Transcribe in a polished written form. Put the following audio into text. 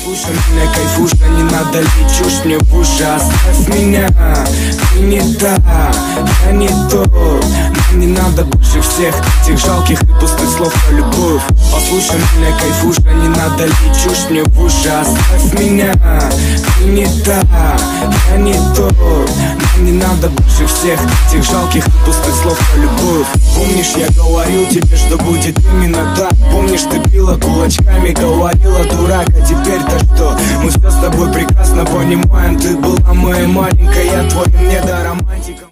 Послушай меня, кайфуша, не надо лить чушь мне в уши. Оставь меня, ты не та, я не то. Нам не надо больше всех этих жалких и пустых слов про любовь. Послушай меня, кайфуша, не надо лить чушь мне в уши. Оставь меня, ты не та, я не то. Нам не надо больше всех этих жалких и пустых слов про любовь. Помнишь, я говорил тебе, что будет именно так? Помнишь, ты била кулачками, говорила дурак, а теперь-то что? Мы все с тобой прекрасно понимаем. Ты была моей маленькой, я твоим недоромантиком.